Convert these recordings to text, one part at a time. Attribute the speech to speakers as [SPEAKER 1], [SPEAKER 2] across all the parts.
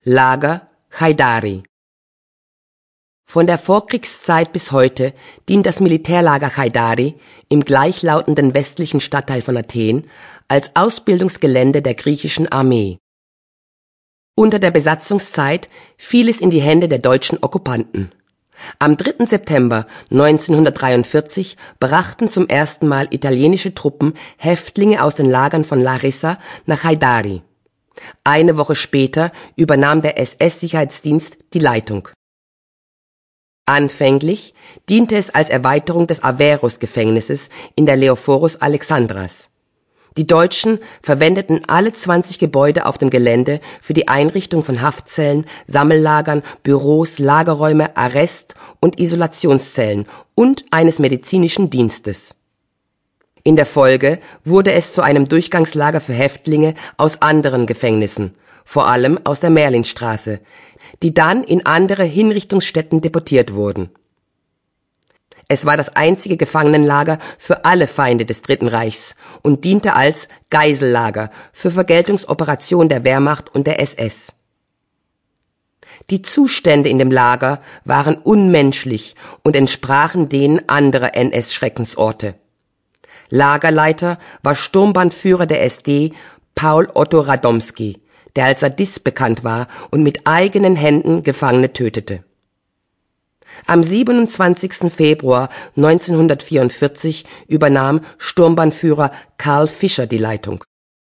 [SPEAKER 1] Lager Haidari. Von der Vorkriegszeit bis heute dient das Militärlager Haidari im gleichlautenden westlichen Stadtteil von Athen als Ausbildungsgelände der griechischen Armee. Unter der Besatzungszeit fiel es in die Hände der deutschen Okkupanten. Am 3. September 1943 brachten zum ersten Mal italienische Truppen Häftlinge aus den Lagern von Larissa nach Haidari. Eine Woche später übernahm der SS-Sicherheitsdienst die Leitung. Anfänglich diente es als Erweiterung des Averroes-Gefängnisses in der Leophoros Alexandras. Die Deutschen verwendeten alle 20 Gebäude auf dem Gelände für die Einrichtung von Haftzellen, Sammellagern, Büros, Lagerräume, Arrest- und Isolationszellen und eines medizinischen Dienstes. In der Folge wurde es zu einem Durchgangslager für Häftlinge aus anderen Gefängnissen, vor allem aus der Merlinstraße, die dann in andere Hinrichtungsstätten deportiert wurden. Es war das einzige Gefangenenlager für alle Feinde des Dritten Reichs und diente als Geisellager für Vergeltungsoperationen der Wehrmacht und der SS. Die Zustände in dem Lager waren unmenschlich und entsprachen denen anderer NS-Schreckensorte. Lagerleiter war Sturmbannführer der SD Paul Otto Radomski, der als Sadist bekannt war und mit eigenen Händen Gefangene tötete. Am 27. Februar 1944 übernahm Sturmbannführer Karl Fischer die Leitung.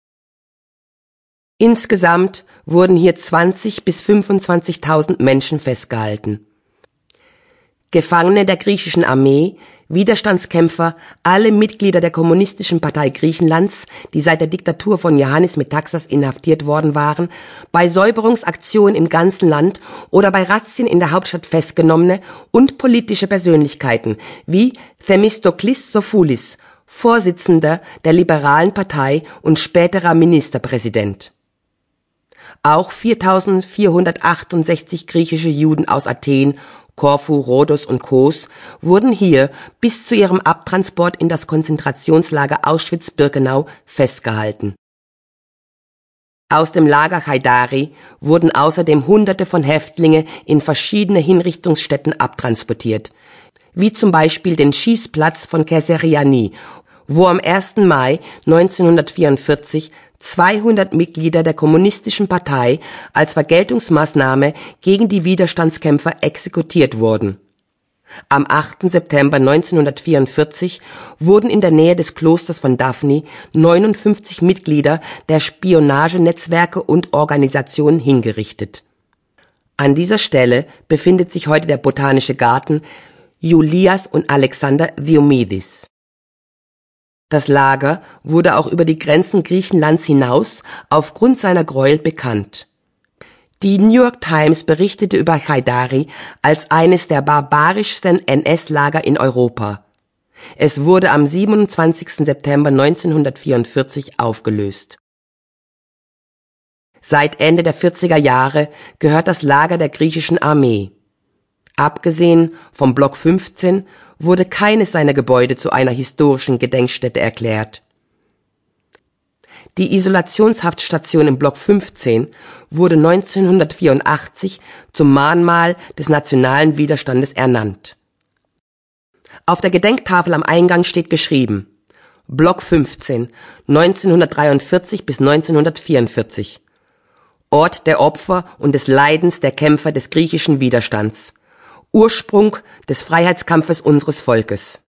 [SPEAKER 1] Insgesamt wurden hier 20.000 bis 25.000 Menschen festgehalten. Gefangene der griechischen Armee, Widerstandskämpfer, alle Mitglieder der Kommunistischen Partei Griechenlands, die seit der Diktatur von Ioannis Metaxas inhaftiert worden waren, bei Säuberungsaktionen im ganzen Land oder bei Razzien in der Hauptstadt Festgenommene und politische Persönlichkeiten wie Themistoklis Sophoulis, Vorsitzender der Liberalen Partei und späterer Ministerpräsident. Auch 4.468 griechische Juden aus Athen, Korfu, Rhodos und Kos wurden hier bis zu ihrem Abtransport in das Konzentrationslager Auschwitz-Birkenau festgehalten. Aus dem Lager Haidari wurden außerdem Hunderte von Häftlinge in verschiedene Hinrichtungsstätten abtransportiert, wie zum Beispiel den Schießplatz von Kayseriani, wo am 1. Mai 1944 200 Mitglieder der Kommunistischen Partei als Vergeltungsmaßnahme gegen die Widerstandskämpfer exekutiert wurden. Am 8. September 1944 wurden in der Nähe des Klosters von Daphni 59 Mitglieder der Spionagenetzwerke und Organisationen hingerichtet. An dieser Stelle befindet sich heute der Botanische Garten Julias und Alexander Diomedes. Das Lager wurde auch über die Grenzen Griechenlands hinaus aufgrund seiner Gräuel bekannt. Die New York Times berichtete über Haidari als eines der barbarischsten NS-Lager in Europa. Es wurde am 27. September 1944 aufgelöst. Seit Ende der 40er Jahre gehört das Lager der griechischen Armee. Abgesehen vom Block 15 wurde keines seiner Gebäude zu einer historischen Gedenkstätte erklärt. Die Isolationshaftstation im Block 15 wurde 1984 zum Mahnmal des nationalen Widerstandes ernannt. Auf der Gedenktafel am Eingang steht geschrieben: Block 15, 1943 bis 1944. Ort der Opfer und des Leidens der Kämpfer des griechischen Widerstands. Ursprung des Freiheitskampfes unseres Volkes.